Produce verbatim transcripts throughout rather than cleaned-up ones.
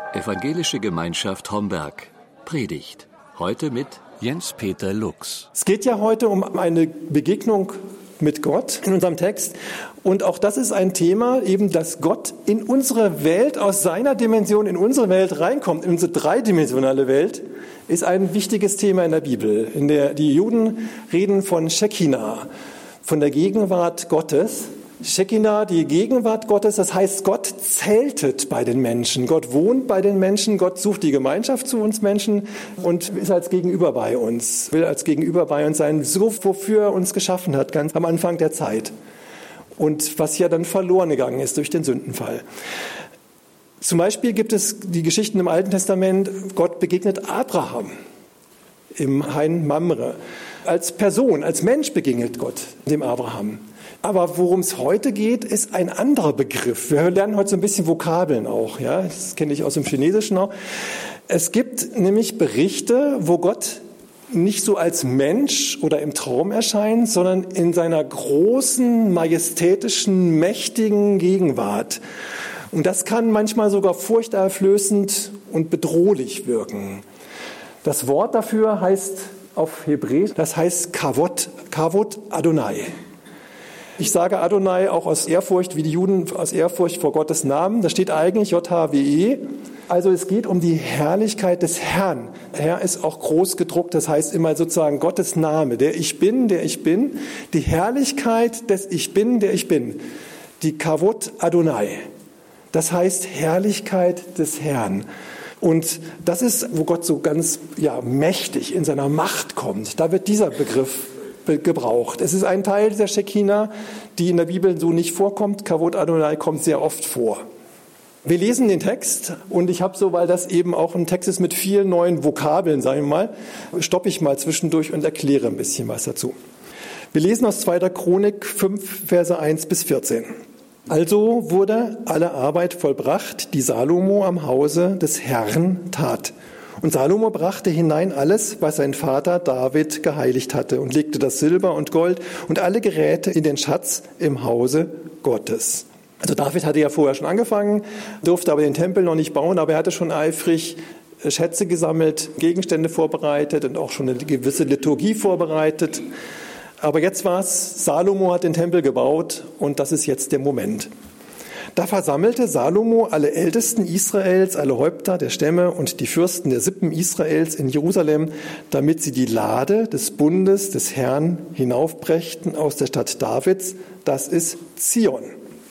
Evangelische Gemeinschaft Homberg. Predigt. Heute mit Jens-Peter Lux. Es geht ja heute um eine Begegnung mit Gott in unserem Text. Und auch das ist ein Thema, eben, dass Gott in unsere Welt, aus seiner Dimension in unsere Welt reinkommt, in unsere dreidimensionale Welt, ist ein wichtiges Thema in der Bibel. In der, die Juden reden von Shekinah, von der Gegenwart Gottes. Shekinah, die Gegenwart Gottes, das heißt, Gott zeltet bei den Menschen. Gott wohnt bei den Menschen, Gott sucht die Gemeinschaft zu uns Menschen und ist als Gegenüber bei uns, will als Gegenüber bei uns sein, so wofür er uns geschaffen hat, ganz am Anfang der Zeit. Und was ja dann verloren gegangen ist durch den Sündenfall. Zum Beispiel gibt es die Geschichten im Alten Testament, Gott begegnet Abraham im Hain Mamre. Als Person, als Mensch begegnet Gott dem Abraham. Aber worum es heute geht, ist ein anderer Begriff. Wir lernen heute so ein bisschen Vokabeln auch. Ja? Das kenne ich aus dem Chinesischen auch. Es gibt nämlich Berichte, wo Gott nicht so als Mensch oder im Traum erscheint, sondern in seiner großen, majestätischen, mächtigen Gegenwart. Und das kann manchmal sogar furchteinflößend und bedrohlich wirken. Das Wort dafür heißt auf Hebräisch, das heißt Kavod, Kavod Adonai. Ich sage Adonai auch aus Ehrfurcht, wie die Juden aus Ehrfurcht vor Gottes Namen. Da steht eigentlich J H W E. Also es geht um die Herrlichkeit des Herrn. Herr ist auch groß gedruckt, das heißt immer sozusagen Gottes Name. Der Ich Bin, der ich bin. Die Herrlichkeit des Ich Bin, der ich bin. Die Kavod Adonai. Das heißt Herrlichkeit des Herrn. Und das ist, wo Gott so ganz ja, mächtig in seiner Macht kommt. Da wird dieser Begriff gebraucht. Es ist ein Teil dieser Shekinah, die in der Bibel so nicht vorkommt. Kavod Adonai kommt sehr oft vor. Wir lesen den Text und ich habe so, weil das eben auch ein Text ist mit vielen neuen Vokabeln, sagen wir mal, stoppe ich mal zwischendurch und erkläre ein bisschen was dazu. Wir lesen aus zweiter Chronik fünf, Verse eins bis vierzehn. Also wurde alle Arbeit vollbracht, die Salomo am Hause des Herrn tat. Und Salomo brachte hinein alles, was sein Vater David geheiligt hatte und legte das Silber und Gold und alle Geräte in den Schatz im Hause Gottes. Also David hatte ja vorher schon angefangen, durfte aber den Tempel noch nicht bauen, aber er hatte schon eifrig Schätze gesammelt, Gegenstände vorbereitet und auch schon eine gewisse Liturgie vorbereitet. Aber jetzt war es, Salomo hat den Tempel gebaut und das ist jetzt der Moment. Da versammelte Salomo alle Ältesten Israels, alle Häupter der Stämme und die Fürsten der Sippen Israels in Jerusalem, damit sie die Lade des Bundes des Herrn hinaufbrächten aus der Stadt Davids, das ist Zion.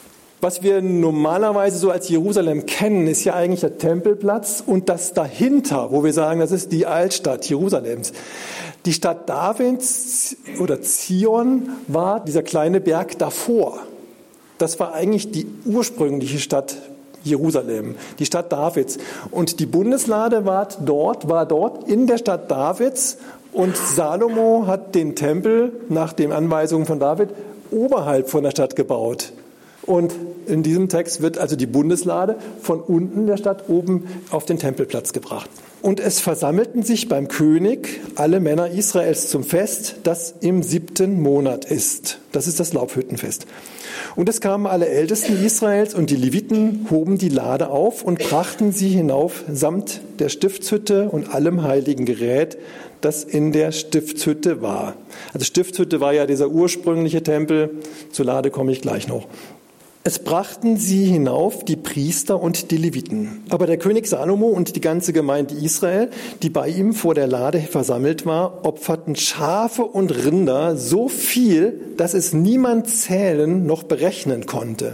Was wir normalerweise so als Jerusalem kennen, ist ja eigentlich der Tempelplatz und das dahinter, wo wir sagen, das ist die Altstadt Jerusalems. Die Stadt Davids oder Zion war dieser kleine Berg davor. Das war eigentlich die ursprüngliche Stadt Jerusalem, die Stadt Davids. Und die Bundeslade war dort, war dort in der Stadt Davids. Und Salomo hat den Tempel nach den Anweisungen von David oberhalb von der Stadt gebaut. Und in diesem Text wird also die Bundeslade von unten der Stadt oben auf den Tempelplatz gebracht. Und es versammelten sich beim König alle Männer Israels zum Fest, das im siebten Monat ist. Das ist das Laubhüttenfest. Und es kamen alle Ältesten Israels und die Leviten hoben die Lade auf und brachten sie hinauf samt der Stiftshütte und allem heiligen Gerät, das in der Stiftshütte war. Also Stiftshütte war ja dieser ursprüngliche Tempel. Zur Lade komme ich gleich noch. Es brachten sie hinauf, die Priester und die Leviten. Aber der König Salomo und die ganze Gemeinde Israel, die bei ihm vor der Lade versammelt war, opferten Schafe und Rinder so viel, dass es niemand zählen noch berechnen konnte.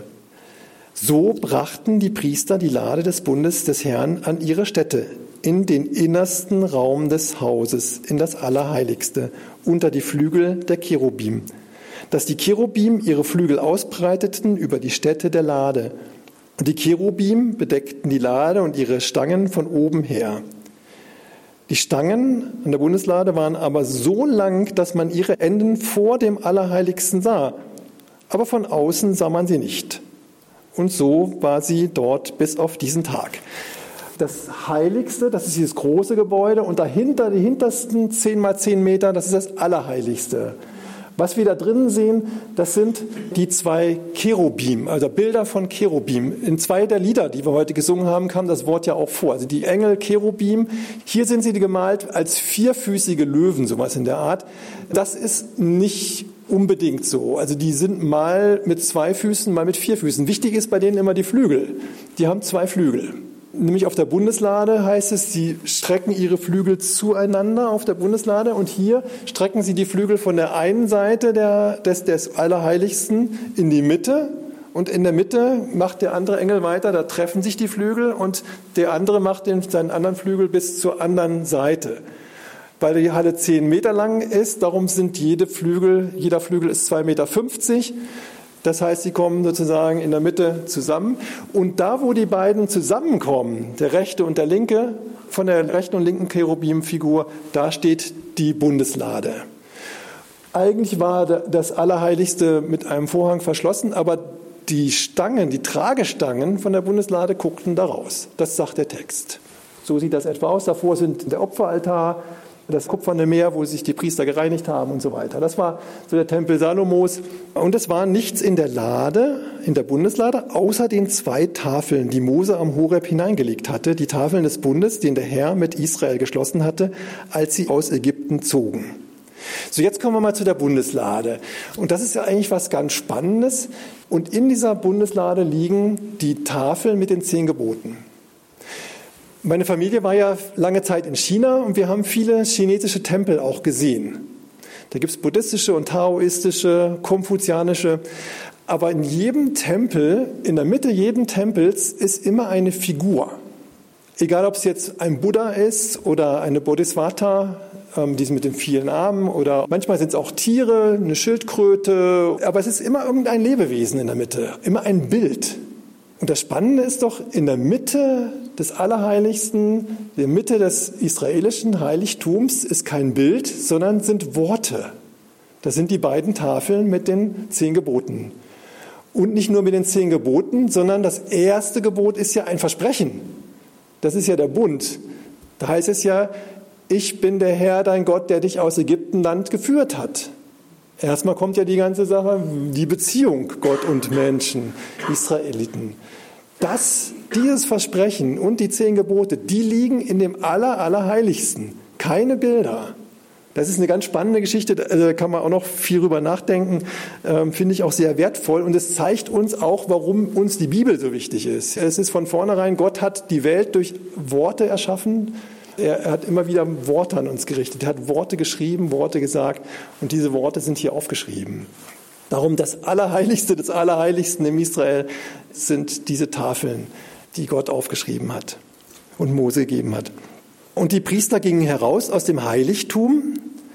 So brachten die Priester die Lade des Bundes des Herrn an ihre Stätte, in den innersten Raum des Hauses, in das Allerheiligste, unter die Flügel der Cherubim, dass die Cherubim ihre Flügel ausbreiteten über die Stätte der Lade. Und die Cherubim bedeckten die Lade und ihre Stangen von oben her. Die Stangen an der Bundeslade waren aber so lang, dass man ihre Enden vor dem Allerheiligsten sah. Aber von außen sah man sie nicht. Und so war sie dort bis auf diesen Tag. Das Heiligste, das ist dieses große Gebäude und dahinter, die hintersten zehn mal zehn Meter, das ist das Allerheiligste. Was wir da drinnen sehen, das sind die zwei Cherubim, also Bilder von Cherubim. In zwei der Lieder, die wir heute gesungen haben, kam das Wort ja auch vor. Also die Engel Cherubim, hier sind sie gemalt als vierfüßige Löwen, sowas in der Art. Das ist nicht unbedingt so. Also die sind mal mit zwei Füßen, mal mit vier Füßen. Wichtig ist bei denen immer die Flügel. Die haben zwei Flügel. Nämlich auf der Bundeslade heißt es, sie strecken ihre Flügel zueinander auf der Bundeslade und hier strecken sie die Flügel von der einen Seite der, des, des Allerheiligsten in die Mitte und in der Mitte macht der andere Engel weiter, da treffen sich die Flügel und der andere macht den, seinen anderen Flügel bis zur anderen Seite. Weil die Halle zehn Meter lang ist, darum sind jede Flügel, jeder Flügel ist zwei Meter fünfzig. Das heißt, sie kommen sozusagen in der Mitte zusammen. Und da, wo die beiden zusammenkommen, der rechte und der linke, von der rechten und linken Cherubim-Figur, da steht die Bundeslade. Eigentlich war das Allerheiligste mit einem Vorhang verschlossen, aber die Stangen, die Tragestangen von der Bundeslade guckten da raus. Das sagt der Text. So sieht das etwa aus. Davor sind der Opferaltar, das kupferne Meer, wo sich die Priester gereinigt haben und so weiter. Das war so der Tempel Salomos. Und es war nichts in der Lade, in der Bundeslade, außer den zwei Tafeln, die Mose am Horeb hineingelegt hatte. Die Tafeln des Bundes, den der Herr mit Israel geschlossen hatte, als sie aus Ägypten zogen. So, jetzt kommen wir mal zu der Bundeslade. Und das ist ja eigentlich was ganz Spannendes. Und in dieser Bundeslade liegen die Tafeln mit den zehn Geboten. Meine Familie war ja lange Zeit in China und wir haben viele chinesische Tempel auch gesehen. Da gibt es buddhistische und taoistische, konfuzianische. Aber in jedem Tempel, in der Mitte jeden Tempels ist immer eine Figur. Egal, ob es jetzt ein Buddha ist oder eine Bodhisattva, ähm, die mit den vielen Armen, oder manchmal sind es auch Tiere, eine Schildkröte. Aber es ist immer irgendein Lebewesen in der Mitte, immer ein Bild. Und das Spannende ist doch, in der Mitte des Allerheiligsten, in der Mitte des israelischen Heiligtums ist kein Bild, sondern sind Worte. Das sind die beiden Tafeln mit den zehn Geboten. Und nicht nur mit den zehn Geboten, sondern das erste Gebot ist ja ein Versprechen. Das ist ja der Bund. Da heißt es ja, ich bin der Herr, dein Gott, der dich aus Ägyptenland geführt hat. Erstmal kommt ja die ganze Sache, die Beziehung Gott und Menschen, Israeliten. Das, dieses Versprechen und die zehn Gebote, die liegen in dem Aller, Allerheiligsten. Keine Bilder. Das ist eine ganz spannende Geschichte, da kann man auch noch viel drüber nachdenken, ähm, finde ich auch sehr wertvoll. Und es zeigt uns auch, warum uns die Bibel so wichtig ist. Es ist von vornherein, Gott hat die Welt durch Worte erschaffen. Er hat immer wieder Worte an uns gerichtet. Er hat Worte geschrieben, Worte gesagt und diese Worte sind hier aufgeschrieben. Darum das Allerheiligste des Allerheiligsten im Israel sind diese Tafeln, die Gott aufgeschrieben hat und Mose gegeben hat. Und die Priester gingen heraus aus dem Heiligtum,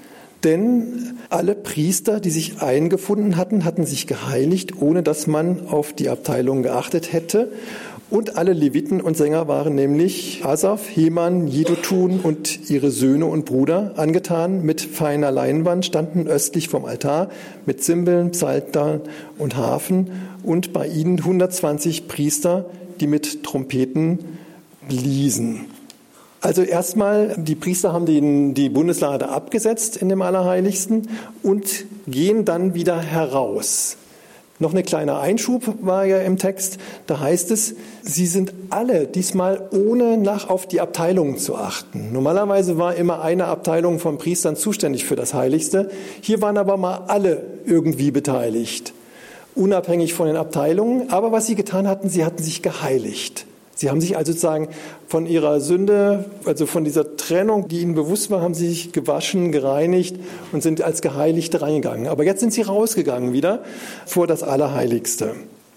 denn alle Priester, die sich eingefunden hatten, hatten sich geheiligt, ohne dass man auf die Abteilung geachtet hätte. Und alle Leviten und Sänger waren nämlich Asaf, Heman, Jedutun und ihre Söhne und Brüder angetan mit feiner Leinwand, standen östlich vom Altar mit Zimbeln, Psaltern und Harfen und bei ihnen hundertzwanzig Priester, die mit Trompeten bliesen. Also erstmal, die Priester haben den, die Bundeslade abgesetzt in dem Allerheiligsten und gehen dann wieder heraus. Noch ein kleiner Einschub war ja im Text, da heißt es, sie sind alle diesmal ohne nach auf die Abteilungen zu achten. Normalerweise war immer eine Abteilung von Priestern zuständig für das Heiligste. Hier waren aber mal alle irgendwie beteiligt, unabhängig von den Abteilungen. Aber was sie getan hatten, sie hatten sich geheiligt. Sie haben sich also sozusagen von ihrer Sünde, also von dieser Trennung, die ihnen bewusst war, haben sie sich gewaschen, gereinigt und sind als Geheiligte reingegangen. Aber jetzt sind sie rausgegangen wieder vor das Allerheiligste.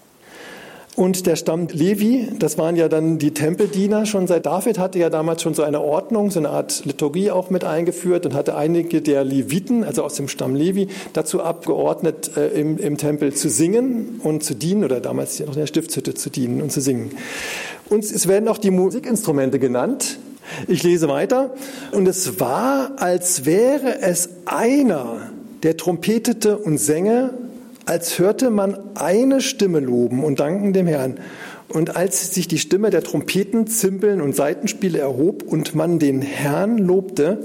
Und der Stamm Levi, das waren ja dann die Tempeldiener. Schon seit David hatte ja damals schon so eine Ordnung, so eine Art Liturgie auch mit eingeführt und hatte einige der Leviten, also aus dem Stamm Levi, dazu abgeordnet, äh, im, im Tempel zu singen und zu dienen oder damals noch in der Stiftshütte zu dienen und zu singen. Und es werden auch die Musikinstrumente genannt. Ich lese weiter. Und es war, als wäre es einer, der trompetete und sänge, als hörte man eine Stimme loben und danken dem Herrn. Und als sich die Stimme der Trompeten, Zimbeln und Saitenspiele erhob und man den Herrn lobte,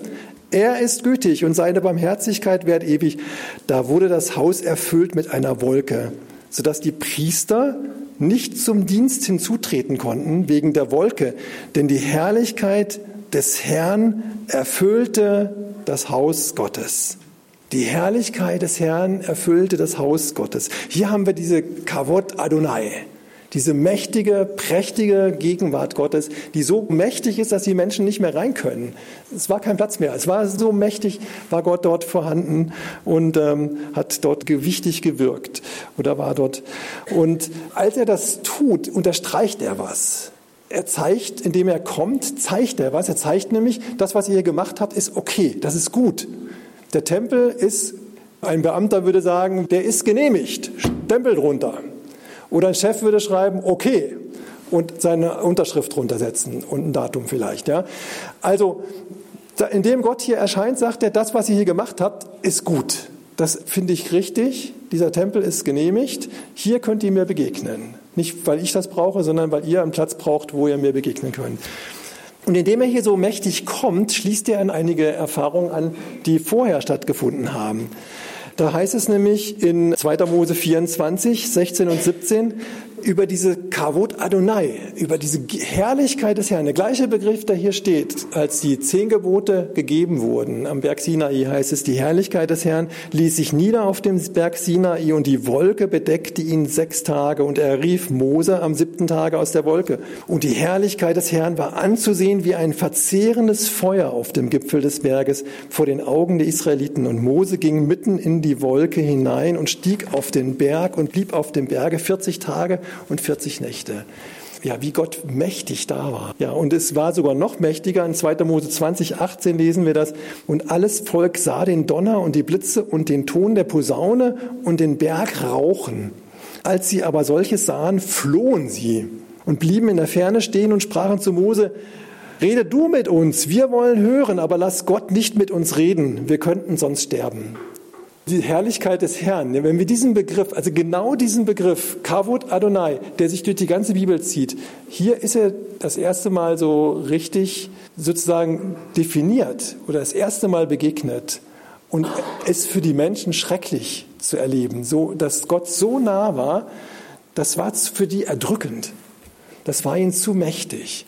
Er ist gütig und seine Barmherzigkeit währt ewig. Da wurde das Haus erfüllt mit einer Wolke, sodass die Priester nicht zum Dienst hinzutreten konnten wegen der Wolke, denn die Herrlichkeit des Herrn erfüllte das Haus Gottes. Die Herrlichkeit des Herrn erfüllte das Haus Gottes. Hier haben wir diese Kavod Adonai, diese mächtige, prächtige Gegenwart Gottes, die so mächtig ist, dass die Menschen nicht mehr rein können. Es war kein Platz mehr. Es war so mächtig, war Gott dort vorhanden und ähm, hat dort gewichtig gewirkt oder war dort. Und als er das tut, unterstreicht er was. Er zeigt, indem er kommt, zeigt er was. Er zeigt nämlich, das, was ihr hier gemacht habt, ist okay, das ist gut. Der Tempel ist, ein Beamter würde sagen, der ist genehmigt, Stempel drunter. Oder ein Chef würde schreiben, okay, und seine Unterschrift drunter setzen und ein Datum vielleicht. Ja. Also, indem Gott hier erscheint, sagt er, das, was ihr hier gemacht habt, ist gut. Das finde ich richtig. Dieser Tempel ist genehmigt. Hier könnt ihr mir begegnen. Nicht, weil ich das brauche, sondern weil ihr einen Platz braucht, wo ihr mir begegnen könnt. Und indem er hier so mächtig kommt, schließt er an einige Erfahrungen an, die vorher stattgefunden haben. Da heißt es nämlich in zweiter Mose vierundzwanzig, sechzehn und siebzehn über diese Kavod Adonai, über diese Herrlichkeit des Herrn. Der gleiche Begriff, der hier steht, als die zehn Gebote gegeben wurden. Am Berg Sinai heißt es, die Herrlichkeit des Herrn ließ sich nieder auf dem Berg Sinai und die Wolke bedeckte ihn sechs Tage und er rief Mose am siebten Tage aus der Wolke. Und die Herrlichkeit des Herrn war anzusehen wie ein verzehrendes Feuer auf dem Gipfel des Berges vor den Augen der Israeliten. Und Mose ging mitten in die Wolke hinein und stieg auf den Berg und blieb auf dem Berge vierzig Tage und vierzig Nächte. Ja, wie Gott mächtig da war. Ja, und es war sogar noch mächtiger. In zweiter Mose zwanzig, achtzehn lesen wir das. Und alles Volk sah den Donner und die Blitze und den Ton der Posaune und den Berg rauchen. Als sie aber solches sahen, flohen sie und blieben in der Ferne stehen und sprachen zu Mose, rede du mit uns, wir wollen hören, aber lass Gott nicht mit uns reden, wir könnten sonst sterben. Die Herrlichkeit des Herrn, wenn wir diesen Begriff, also genau diesen Begriff, Kavod Adonai, der sich durch die ganze Bibel zieht, hier ist er das erste Mal so richtig sozusagen definiert oder das erste Mal begegnet und ist für die Menschen schrecklich zu erleben. So, dass Gott so nah war, das war für die erdrückend. Das war ihnen zu mächtig.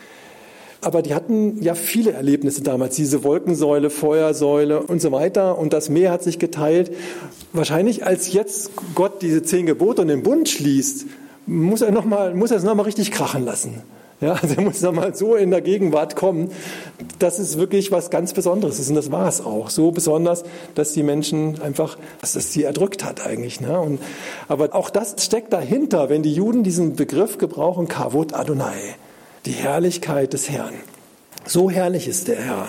Aber die hatten ja viele Erlebnisse damals, diese Wolkensäule, Feuersäule und so weiter. Und das Meer hat sich geteilt. Wahrscheinlich als jetzt Gott diese zehn Gebote und den Bund schließt, muss er, noch mal, muss er es nochmal richtig krachen lassen. Ja, also er muss nochmal so in der Gegenwart kommen, dass es wirklich was ganz Besonderes ist. Und das war es auch. So besonders, dass die Menschen einfach, dass es sie erdrückt hat eigentlich. Ne? Und, aber auch das steckt dahinter, wenn die Juden diesen Begriff gebrauchen, Kavod Adonai. Die Herrlichkeit des Herrn. So herrlich ist der Herr.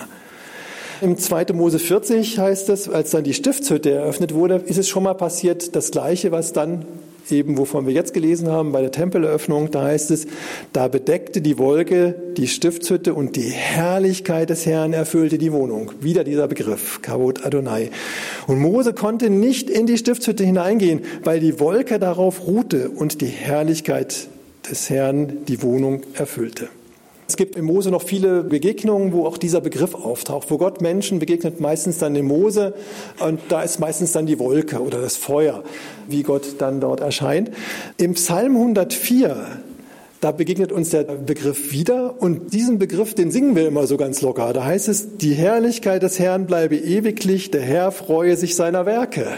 Im zweiter Mose vierzig heißt es, als dann die Stiftshütte eröffnet wurde, ist es schon mal passiert, das Gleiche, was dann eben, wovon wir jetzt gelesen haben, bei der Tempeleröffnung, da heißt es, da bedeckte die Wolke die Stiftshütte und die Herrlichkeit des Herrn erfüllte die Wohnung. Wieder dieser Begriff, Kavod Adonai. Und Mose konnte nicht in die Stiftshütte hineingehen, weil die Wolke darauf ruhte und die Herrlichkeit des Herrn die Wohnung erfüllte. Es gibt in Mose noch viele Begegnungen, wo auch dieser Begriff auftaucht, wo Gott Menschen begegnet, meistens dann in Mose, und da ist meistens dann die Wolke oder das Feuer, wie Gott dann dort erscheint. Im Psalm hundertvier, da begegnet uns der Begriff wieder, und diesen Begriff, den singen wir immer so ganz locker. Da heißt es, die Herrlichkeit des Herrn bleibe ewiglich, der Herr freue sich seiner Werke.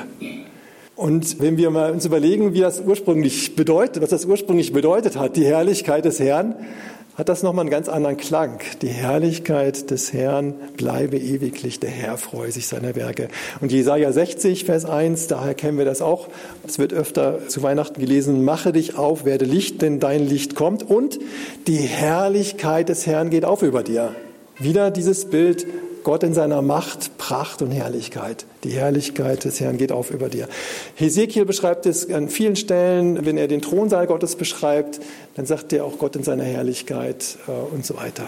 Und wenn wir mal uns überlegen, wie das ursprünglich bedeutet, was das ursprünglich bedeutet hat, die Herrlichkeit des Herrn, hat das nochmal einen ganz anderen Klang. Die Herrlichkeit des Herrn bleibe ewiglich, der Herr freue sich seiner Werke. Und Jesaja sechzig, Vers eins, daher kennen wir das auch. Es wird öfter zu Weihnachten gelesen, mache dich auf, werde Licht, denn dein Licht kommt. Und die Herrlichkeit des Herrn geht auf über dir. Wieder dieses Bild, Gott in seiner Macht, Pracht und Herrlichkeit. Die Herrlichkeit des Herrn geht auf über dir. Hesekiel beschreibt es an vielen Stellen, wenn er den Thronsaal Gottes beschreibt, dann sagt er auch Gott in seiner Herrlichkeit äh, und so weiter.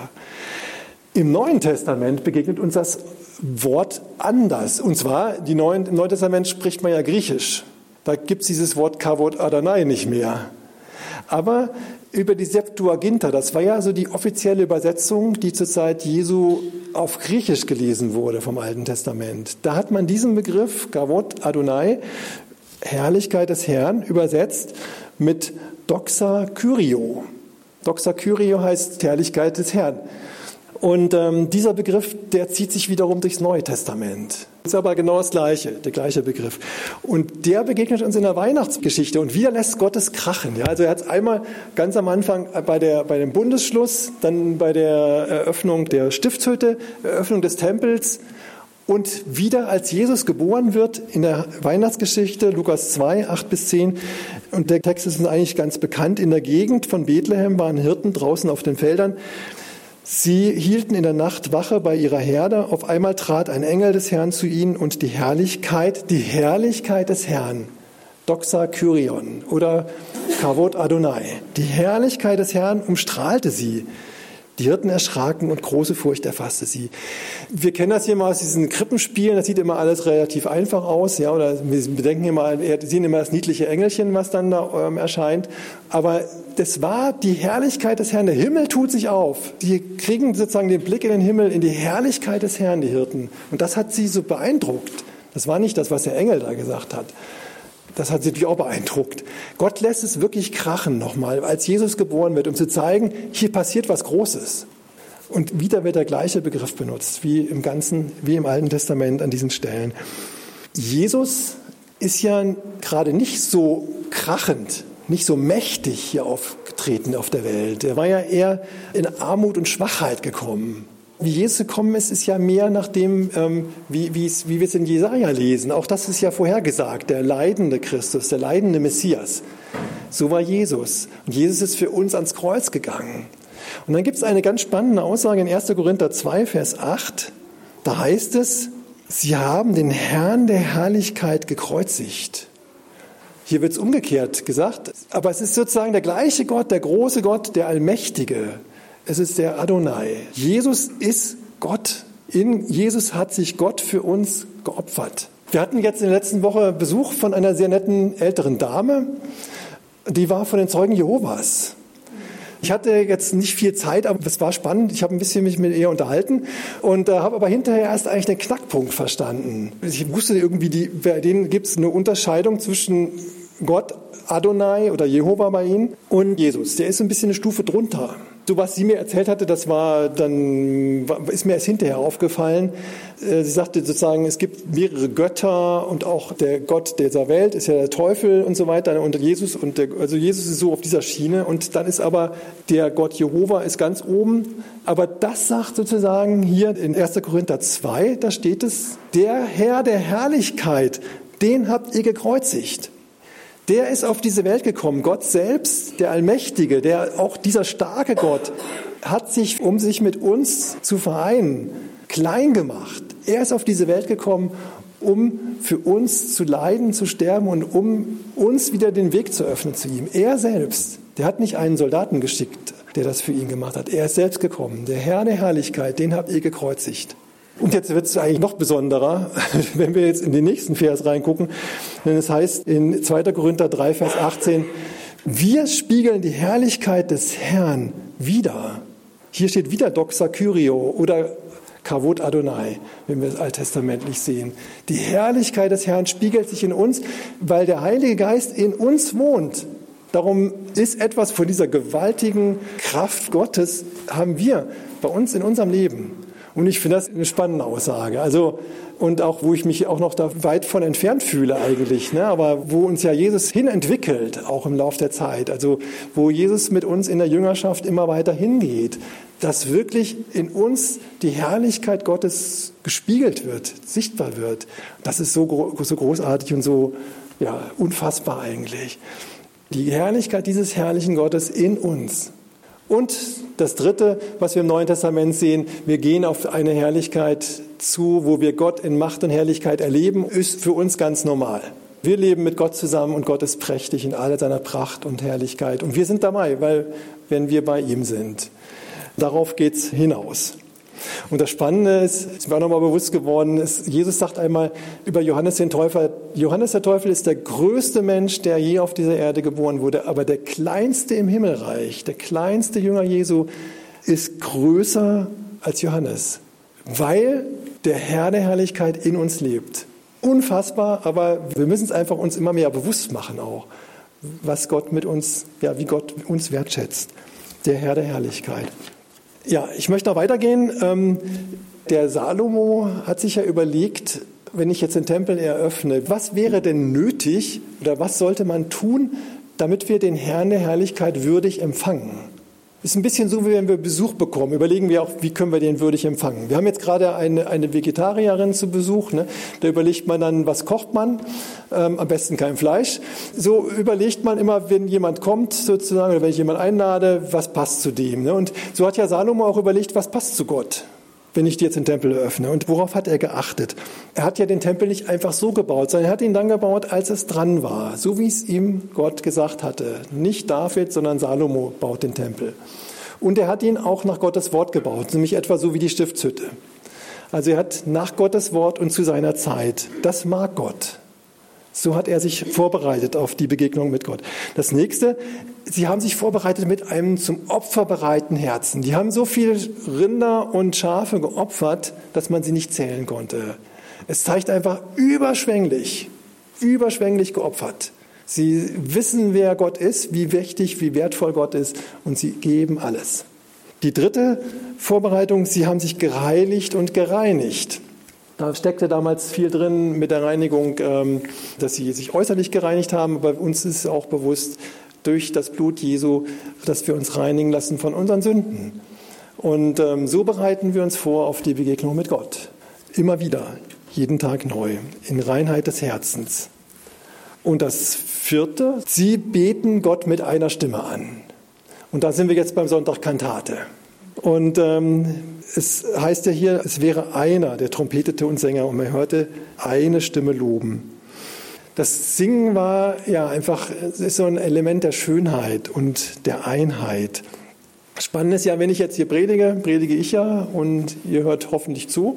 Im Neuen Testament begegnet uns das Wort anders. Und zwar, die Neuen, im Neuen Testament spricht man ja Griechisch. Da gibt es dieses Wort Kavod Adonai nicht mehr. Aber über die Septuaginta. Das war ja so die offizielle Übersetzung, die zur Zeit Jesu auf Griechisch gelesen wurde vom Alten Testament. Da hat man diesen Begriff, Kavod Adonai, Herrlichkeit des Herrn, übersetzt mit Doxa Kyrio. Doxa Kyrio heißt Herrlichkeit des Herrn. Und ähm, dieser Begriff, der zieht sich wiederum durchs Neue Testament. Das ist aber genau das Gleiche, der gleiche Begriff. Und der begegnet uns in der Weihnachtsgeschichte und wieder lässt Gott es krachen. Ja, also er hat es einmal ganz am Anfang bei, der, bei dem Bundesschluss, dann bei der Eröffnung der Stiftshütte, Eröffnung des Tempels und wieder als Jesus geboren wird in der Weihnachtsgeschichte, Lukas zwei, acht bis zehn. Und der Text ist eigentlich ganz bekannt. In der Gegend von Bethlehem waren Hirten draußen auf den Feldern. Sie hielten in der Nacht Wache bei ihrer Herde. Auf einmal trat ein Engel des Herrn zu ihnen und die Herrlichkeit, die Herrlichkeit des Herrn, Doxa Kyrion oder Kavod Adonai, die Herrlichkeit des Herrn umstrahlte sie. Die Hirten erschraken und große Furcht erfasste sie. Wir kennen das hier mal aus diesen Krippenspielen, das sieht immer alles relativ einfach aus, ja, oder wir bedenken immer, wir sehen immer das niedliche Engelchen, was dann da ähm, erscheint. Aber das war die Herrlichkeit des Herrn. Der Himmel tut sich auf. Die kriegen sozusagen den Blick in den Himmel, in die Herrlichkeit des Herrn, die Hirten. Und das hat sie so beeindruckt. Das war nicht das, was der Engel da gesagt hat. Das hat sie natürlich auch beeindruckt. Gott lässt es wirklich krachen nochmal, als Jesus geboren wird, um zu zeigen, hier passiert was Großes. Und wieder wird der gleiche Begriff benutzt, wie im Ganzen, wie im Alten Testament an diesen Stellen. Jesus ist ja gerade nicht so krachend, nicht so mächtig hier aufgetreten auf der Welt. Er war ja eher in Armut und Schwachheit gekommen. Wie Jesus gekommen ist, ist ja mehr nach dem, ähm, wie, wie, wie wir es in Jesaja lesen. Auch das ist ja vorhergesagt, der leidende Christus, der leidende Messias. So war Jesus. Und Jesus ist für uns ans Kreuz gegangen. Und dann gibt es eine ganz spannende Aussage in erster Korinther zwei, Vers acht. Da heißt es, sie haben den Herrn der Herrlichkeit gekreuzigt. Hier wird es umgekehrt gesagt, aber es ist sozusagen der gleiche Gott, der große Gott, der Allmächtige. Es ist der Adonai. Jesus ist Gott. In Jesus hat sich Gott für uns geopfert. Wir hatten jetzt in der letzten Woche Besuch von einer sehr netten älteren Dame. Die war von den Zeugen Jehovas. Ich hatte jetzt nicht viel Zeit, aber es war spannend. Ich habe ein bisschen mich mit ihr unterhalten und äh, habe aber hinterher erst eigentlich den Knackpunkt verstanden. Ich wusste irgendwie, die, bei denen gibt es eine Unterscheidung zwischen Gott, Adonai oder Jehova bei ihnen und Jesus. Der ist ein bisschen eine Stufe drunter. So was sie mir erzählt hatte, das war dann, ist mir erst hinterher aufgefallen. Sie sagte sozusagen, es gibt mehrere Götter und auch der Gott dieser Welt ist ja der Teufel und so weiter und Jesus und der, also Jesus ist so auf dieser Schiene und dann ist aber der Gott Jehova ist ganz oben. Aber das sagt sozusagen hier in erster Korinther zwei, da steht es, der Herr der Herrlichkeit, den habt ihr gekreuzigt. Der ist auf diese Welt gekommen. Gott selbst, der Allmächtige, der auch dieser starke Gott, hat sich, um sich mit uns zu vereinen, klein gemacht. Er ist auf diese Welt gekommen, um für uns zu leiden, zu sterben und um uns wieder den Weg zu öffnen zu ihm. Er selbst, der hat nicht einen Soldaten geschickt, der das für ihn gemacht hat. Er ist selbst gekommen. Der Herr der Herrlichkeit, den habt ihr gekreuzigt. Und jetzt wird es eigentlich noch besonderer, wenn wir jetzt in den nächsten Vers reingucken. Denn es heißt in zweiter Korinther drei, Vers achtzehn, wir spiegeln die Herrlichkeit des Herrn wider. Hier steht wieder Doxa Kyrio oder Kavod Adonai, wenn wir es alttestamentlich sehen. Die Herrlichkeit des Herrn spiegelt sich in uns, weil der Heilige Geist in uns wohnt. Darum ist etwas von dieser gewaltigen Kraft Gottes, haben wir bei uns in unserem Leben. Und ich finde das eine spannende Aussage. Also, und auch, wo ich mich auch noch da weit von entfernt fühle eigentlich, ne? Aber wo uns ja Jesus hinentwickelt, auch im Lauf der Zeit. Also, wo Jesus mit uns in der Jüngerschaft immer weiter hingeht, dass wirklich in uns die Herrlichkeit Gottes gespiegelt wird, sichtbar wird. Das ist so, so großartig und so, ja, unfassbar eigentlich. Die Herrlichkeit dieses herrlichen Gottes in uns. Und das Dritte, was wir im Neuen Testament sehen, wir gehen auf eine Herrlichkeit zu, wo wir Gott in Macht und Herrlichkeit erleben, ist für uns ganz normal. Wir leben mit Gott zusammen und Gott ist prächtig in all seiner Pracht und Herrlichkeit. Und wir sind dabei, weil wenn wir bei ihm sind. Darauf geht's hinaus. Und das Spannende ist, ist mir auch nochmal bewusst geworden, ist, Jesus sagt einmal über Johannes den Täufer, Johannes der Täufer ist der größte Mensch, der je auf dieser Erde geboren wurde, aber der kleinste im Himmelreich, der kleinste Jünger Jesu ist größer als Johannes, weil der Herr der Herrlichkeit in uns lebt. Unfassbar, aber wir müssen es einfach uns immer mehr bewusst machen auch, was Gott mit uns, ja, wie Gott uns wertschätzt. Der Herr der Herrlichkeit. Ja, ich möchte noch weitergehen. Ähm, der Salomo hat sich ja überlegt, wenn ich jetzt den Tempel eröffne, was wäre denn nötig oder was sollte man tun, damit wir den Herrn der Herrlichkeit würdig empfangen? Ist ein bisschen so, wie wenn wir Besuch bekommen. Überlegen wir auch, wie können wir den würdig empfangen. Wir haben jetzt gerade eine, eine Vegetarierin zu Besuch. Ne? Da überlegt man dann, was kocht man? Ähm, am besten kein Fleisch. So überlegt man immer, wenn jemand kommt sozusagen oder wenn ich jemanden einlade, was passt zu dem. Ne? Und so hat ja Salomo auch überlegt, was passt zu Gott, wenn ich dir jetzt den Tempel eröffne. Und worauf hat er geachtet? Er hat ja den Tempel nicht einfach so gebaut, sondern er hat ihn dann gebaut, als es dran war. So wie es ihm Gott gesagt hatte. Nicht David, sondern Salomo baut den Tempel. Und er hat ihn auch nach Gottes Wort gebaut, nämlich etwa so wie die Stiftshütte. Also er hat nach Gottes Wort und zu seiner Zeit. Das mag Gott. So hat er sich vorbereitet auf die Begegnung mit Gott. Das nächste, sie haben sich vorbereitet mit einem zum Opfer bereiten Herzen. Die haben so viele Rinder und Schafe geopfert, dass man sie nicht zählen konnte. Es zeigt einfach überschwänglich, überschwänglich geopfert. Sie wissen, wer Gott ist, wie wichtig, wie wertvoll Gott ist und sie geben alles. Die dritte Vorbereitung, sie haben sich gereinigt und gereinigt. Da steckte damals viel drin mit der Reinigung, dass sie sich äußerlich gereinigt haben. Aber uns ist auch bewusst durch das Blut Jesu, dass wir uns reinigen lassen von unseren Sünden. Und so bereiten wir uns vor auf die Begegnung mit Gott. Immer wieder, jeden Tag neu, in Reinheit des Herzens. Und das vierte, sie beten Gott mit einer Stimme an. Und da sind wir jetzt beim Sonntag Kantate. Und ähm, es heißt ja hier, es wäre einer, der trompetete und Sänger, und man hörte eine Stimme loben. Das Singen war ja einfach, es ist so ein Element der Schönheit und der Einheit. Spannend ist ja, wenn ich jetzt hier predige, predige ich ja und ihr hört hoffentlich zu.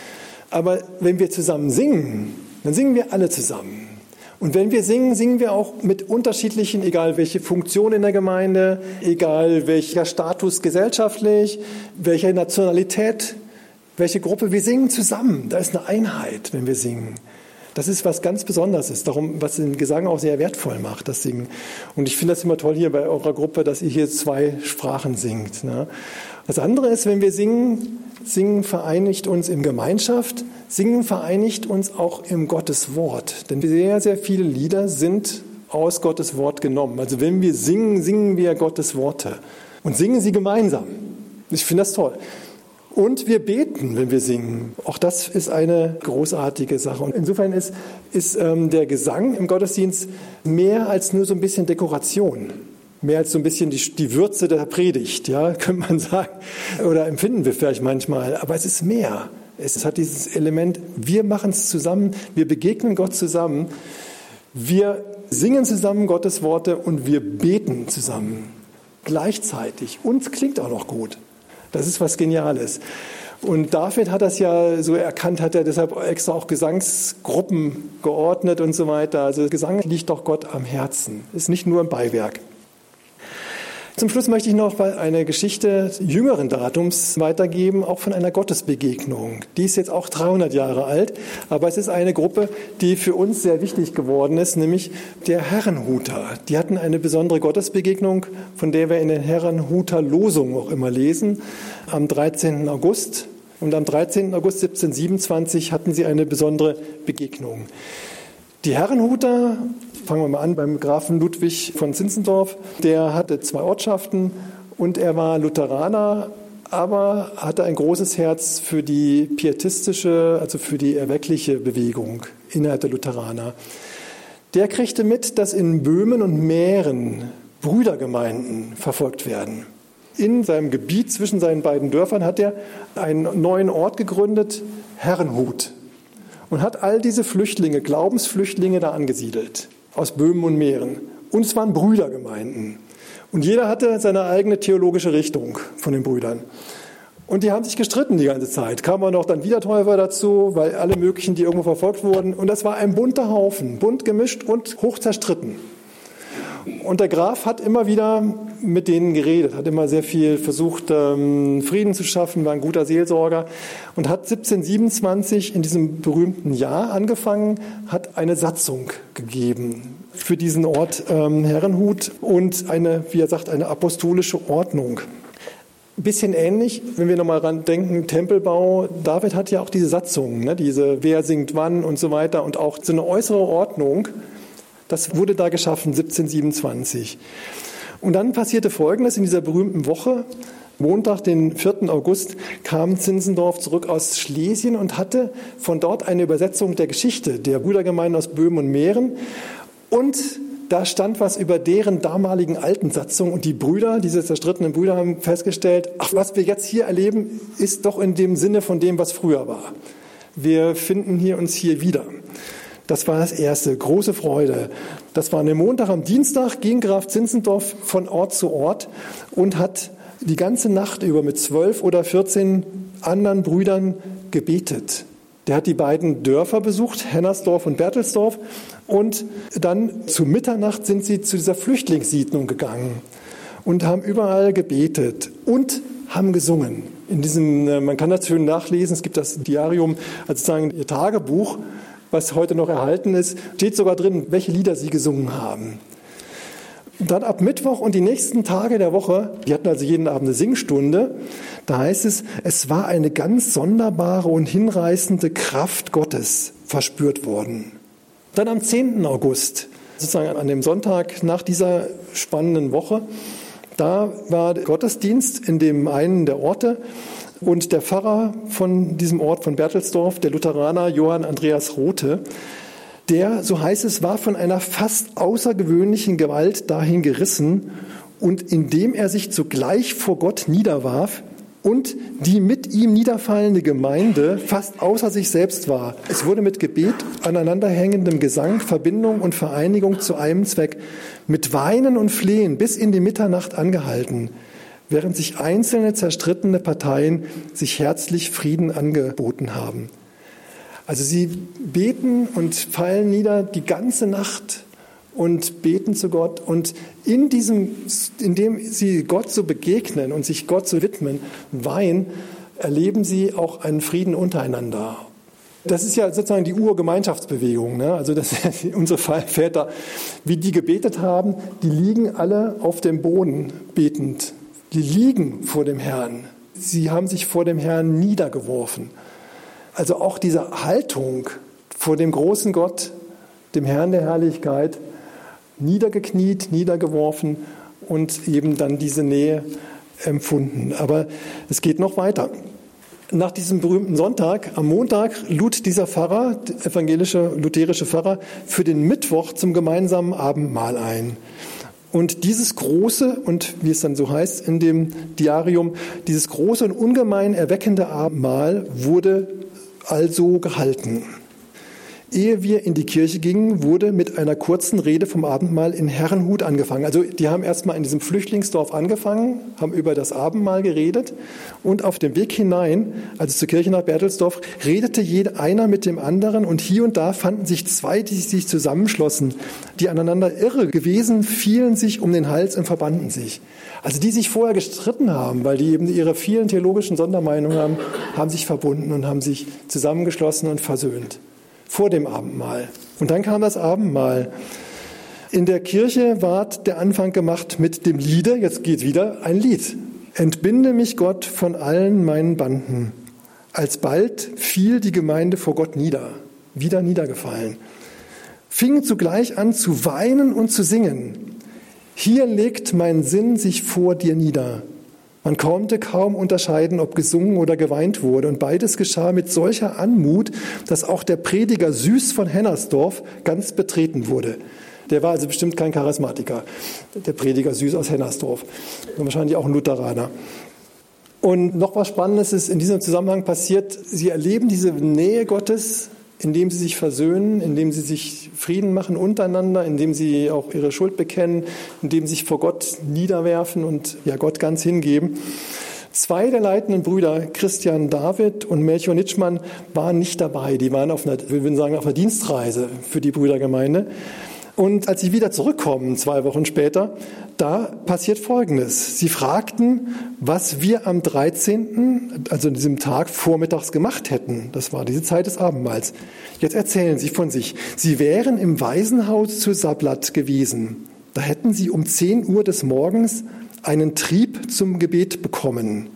Aber wenn wir zusammen singen, dann singen wir alle zusammen. Und wenn wir singen, singen wir auch mit unterschiedlichen, egal welche Funktion in der Gemeinde, egal welcher Status gesellschaftlich, welche Nationalität, welche Gruppe, wir singen zusammen. Da ist eine Einheit, wenn wir singen. Das ist was ganz Besonderes, darum, was den Gesang auch sehr wertvoll macht, das Singen. Und ich finde das immer toll hier bei eurer Gruppe, dass ihr hier zwei Sprachen singt. Ne? Das andere ist, wenn wir singen, Singen vereinigt uns in Gemeinschaft, Singen vereinigt uns auch im Gottes Wort. Denn sehr, sehr viele Lieder sind aus Gottes Wort genommen. Also wenn wir singen, singen wir Gottes Worte und singen sie gemeinsam. Ich finde das toll. Und wir beten, wenn wir singen. Auch das ist eine großartige Sache. Und insofern ist, ist ähm, der Gesang im Gottesdienst mehr als nur so ein bisschen Dekoration. Mehr als so ein bisschen die, die Würze der Predigt, ja, könnte man sagen. Oder empfinden wir vielleicht manchmal. Aber es ist mehr. Es hat dieses Element, wir machen es zusammen, wir begegnen Gott zusammen. Wir singen zusammen Gottes Worte und wir beten zusammen. Gleichzeitig. Und es klingt auch noch gut. Das ist was Geniales. Und David hat das ja so erkannt, hat er deshalb extra auch Gesangsgruppen geordnet und so weiter. Also Gesang liegt doch Gott am Herzen. Ist nicht nur ein Beiwerk. Zum Schluss möchte ich noch eine Geschichte jüngeren Datums weitergeben, auch von einer Gottesbegegnung. Die ist jetzt auch dreihundert Jahre alt, aber es ist eine Gruppe, die für uns sehr wichtig geworden ist, nämlich der Herrenhuter. Die hatten eine besondere Gottesbegegnung, von der wir in den Herrenhuter Losungen auch immer lesen, am dreizehnten August. Und am dreizehnten August siebzehnhundertsiebenundzwanzig hatten sie eine besondere Begegnung. Die Herrenhuter, fangen wir mal an beim Grafen Ludwig von Zinzendorf, der hatte zwei Ortschaften und er war Lutheraner, aber hatte ein großes Herz für die pietistische, also für die erweckliche Bewegung innerhalb der Lutheraner. Der kriegte mit, dass in Böhmen und Mähren Brüdergemeinden verfolgt werden. In seinem Gebiet zwischen seinen beiden Dörfern hat er einen neuen Ort gegründet, Herrenhut. Und hat all diese Flüchtlinge, Glaubensflüchtlinge da angesiedelt, aus Böhmen und Mähren. Und es waren Brüdergemeinden. Und jeder hatte seine eigene theologische Richtung von den Brüdern. Und die haben sich gestritten die ganze Zeit. Kamen auch noch dann Wiedertäufer dazu, weil alle möglichen, die irgendwo verfolgt wurden. Und das war ein bunter Haufen, bunt gemischt und hoch zerstritten. Und der Graf hat immer wieder mit denen geredet, hat immer sehr viel versucht, Frieden zu schaffen, war ein guter Seelsorger und hat siebzehnhundertsiebenundzwanzig in diesem berühmten Jahr angefangen, hat eine Satzung gegeben für diesen Ort Herrenhut und eine, wie er sagt, eine apostolische Ordnung. Ein bisschen ähnlich, wenn wir nochmal ran denken, Tempelbau. David hat ja auch diese Satzungen, ne, diese wer singt wann und so weiter und auch so eine äußere Ordnung. Das wurde da geschaffen, siebzehnhundertsiebenundzwanzig. Und dann passierte Folgendes in dieser berühmten Woche. Montag, den vierten August, kam Zinzendorf zurück aus Schlesien und hatte von dort eine Übersetzung der Geschichte der Brüdergemeinden aus Böhmen und Mähren. Und da stand was über deren damaligen alten Satzung und die Brüder, diese zerstrittenen Brüder, haben festgestellt, ach, was wir jetzt hier erleben, ist doch in dem Sinne von dem, was früher war. Wir finden hier uns hier wieder. Das war das Erste, große Freude. Das war am Montag, am Dienstag ging Graf Zinzendorf von Ort zu Ort und hat die ganze Nacht über mit zwölf oder vierzehn anderen Brüdern gebetet. Der hat die beiden Dörfer besucht, Hennersdorf und Berthelsdorf. Und dann zu Mitternacht sind sie zu dieser Flüchtlingssiedlung gegangen und haben überall gebetet und haben gesungen. In diesem, man kann das schön nachlesen, es gibt das Diarium, also sozusagen ihr Tagebuch, was heute noch erhalten ist, steht sogar drin, welche Lieder sie gesungen haben. Und dann ab Mittwoch und die nächsten Tage der Woche, die hatten also jeden Abend eine Singstunde, da heißt es, es war eine ganz sonderbare und hinreißende Kraft Gottes verspürt worden. Dann am zehnten August, sozusagen an dem Sonntag nach dieser spannenden Woche, da war der Gottesdienst in dem einen der Orte und der Pfarrer von diesem Ort, von Berthelsdorf, der Lutheraner Johann Andreas Rothe, der, so heißt es, war von einer fast außergewöhnlichen Gewalt dahin gerissen und indem er sich zugleich vor Gott niederwarf und die mit ihm niederfallende Gemeinde fast außer sich selbst war. Es wurde mit Gebet, aneinanderhängendem Gesang, Verbindung und Vereinigung zu einem Zweck, mit Weinen und Flehen bis in die Mitternacht angehalten, während sich einzelne zerstrittene Parteien sich herzlich Frieden angeboten haben. Also sie beten und fallen nieder die ganze Nacht und beten zu Gott. Und in diesem, indem sie Gott so begegnen und sich Gott so widmen, weihen, erleben sie auch einen Frieden untereinander. Das ist ja sozusagen die Urgemeinschaftsbewegung, ne? Also das, unsere Väter, wie die gebetet haben, die liegen alle auf dem Boden betend. Die liegen vor dem Herrn. Sie haben sich vor dem Herrn niedergeworfen. Also auch diese Haltung vor dem großen Gott, dem Herrn der Herrlichkeit, niedergekniet, niedergeworfen und eben dann diese Nähe empfunden. Aber es geht noch weiter. Nach diesem berühmten Sonntag, am Montag, lud dieser Pfarrer, der evangelische, lutherische Pfarrer, für den Mittwoch zum gemeinsamen Abendmahl ein. Und dieses große, und wie es dann so heißt in dem Diarium, dieses große und ungemein erweckende Abendmahl wurde also gehalten. Ehe wir in die Kirche gingen, wurde mit einer kurzen Rede vom Abendmahl in Herrenhut angefangen. Also die haben erstmal in diesem Flüchtlingsdorf angefangen, haben über das Abendmahl geredet und auf dem Weg hinein, also zur Kirche nach Berthelsdorf, redete jeder einer mit dem anderen und hier und da fanden sich zwei, die sich zusammenschlossen, die aneinander irre gewesen, fielen sich um den Hals und verbanden sich. Also die sich vorher gestritten haben, weil die eben ihre vielen theologischen Sondermeinungen haben, haben sich verbunden und haben sich zusammengeschlossen und versöhnt. Vor dem Abendmahl. Und dann kam das Abendmahl. In der Kirche ward der Anfang gemacht mit dem Liede, jetzt geht wieder ein Lied. Entbinde mich Gott von allen meinen Banden. Alsbald fiel die Gemeinde vor Gott nieder, wieder niedergefallen. Fing zugleich an zu weinen und zu singen. Hier legt mein Sinn sich vor dir nieder. Man konnte kaum unterscheiden, ob gesungen oder geweint wurde. Und beides geschah mit solcher Anmut, dass auch der Prediger Süß von Hennersdorf ganz betreten wurde. Der war also bestimmt kein Charismatiker, der Prediger Süß aus Hennersdorf. Und wahrscheinlich auch ein Lutheraner. Und noch was Spannendes ist in diesem Zusammenhang passiert. Sie erleben diese Nähe Gottes, indem sie sich versöhnen, indem sie sich Frieden machen untereinander, indem sie auch ihre Schuld bekennen, indem sie sich vor Gott niederwerfen und ja Gott ganz hingeben. Zwei der leitenden Brüder, Christian David und Melchior Nitschmann, waren nicht dabei. Die waren auf einer, wir würden sagen, auf einer Dienstreise für die Brüdergemeinde. Und als sie wieder zurückkommen, zwei Wochen später, da passiert Folgendes. Sie fragten, was wir am dreizehnten, also an diesem Tag vormittags gemacht hätten. Das war diese Zeit des Abendmahls. Jetzt erzählen sie von sich. Sie wären im Waisenhaus zu Sablat gewesen. Da hätten sie um zehn Uhr des Morgens einen Trieb zum Gebet bekommen,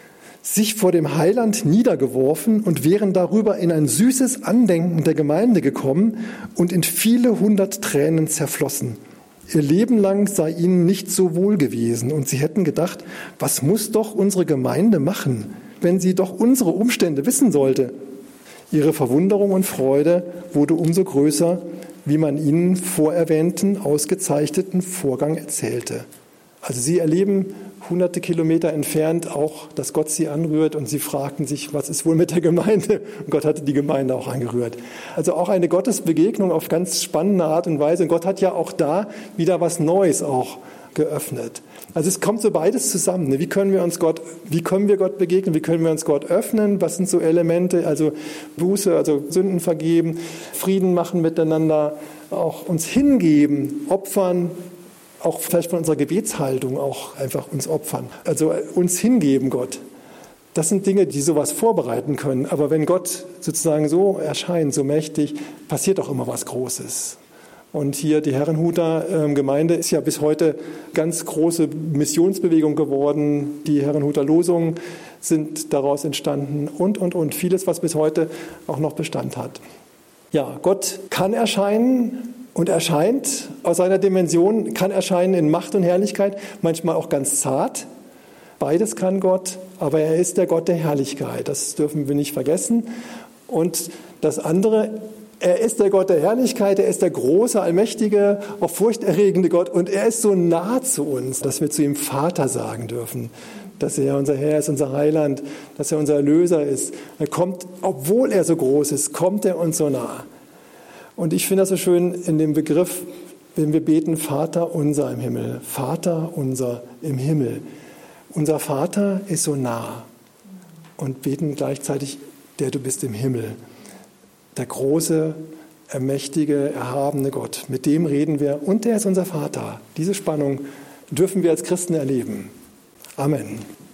sich vor dem Heiland niedergeworfen und wären darüber in ein süßes Andenken der Gemeinde gekommen und in viele hundert Tränen zerflossen. Ihr Leben lang sei ihnen nicht so wohl gewesen und sie hätten gedacht, was muss doch unsere Gemeinde machen, wenn sie doch unsere Umstände wissen sollte? Ihre Verwunderung und Freude wurde umso größer, wie man ihnen vorerwähnten, ausgezeichneten Vorgang erzählte. Also sie erleben hunderte Kilometer entfernt auch, dass Gott sie anrührt und sie fragten sich, was ist wohl mit der Gemeinde? Und Gott hatte die Gemeinde auch angerührt. Also auch eine Gottesbegegnung auf ganz spannende Art und Weise. Und Gott hat ja auch da wieder was Neues auch geöffnet. Also es kommt so beides zusammen. Wie können wir uns Gott, wie können wir Gott begegnen? Wie können wir uns Gott öffnen? Was sind so Elemente? Also Buße, also Sünden vergeben, Frieden machen miteinander, auch uns hingeben, opfern, auch vielleicht von unserer Gebetshaltung auch einfach uns opfern. Also uns hingeben Gott. Das sind Dinge, die sowas vorbereiten können. Aber wenn Gott sozusagen so erscheint, so mächtig, passiert auch immer was Großes. Und hier die Herrenhuter Gemeinde ist ja bis heute ganz große Missionsbewegung geworden. Die Herrenhuter Losungen sind daraus entstanden und, und, und. Vieles, was bis heute auch noch Bestand hat. Ja, Gott kann erscheinen. Und erscheint aus seiner Dimension, kann erscheinen in Macht und Herrlichkeit, manchmal auch ganz zart. Beides kann Gott, aber er ist der Gott der Herrlichkeit. Das dürfen wir nicht vergessen. Und das andere, er ist der Gott der Herrlichkeit, er ist der große, allmächtige, auch furchterregende Gott. Und er ist so nah zu uns, dass wir zu ihm Vater sagen dürfen. Dass er unser Herr ist, unser Heiland, dass er unser Erlöser ist. Er kommt, obwohl er so groß ist, kommt er uns so nah. Und ich finde das so schön in dem Begriff, wenn wir beten, Vater unser im Himmel, Vater unser im Himmel. Unser Vater ist so nah und beten gleichzeitig, der du bist im Himmel. Der große, ermächtige, erhabene Gott, mit dem reden wir und der ist unser Vater. Diese Spannung dürfen wir als Christen erleben. Amen.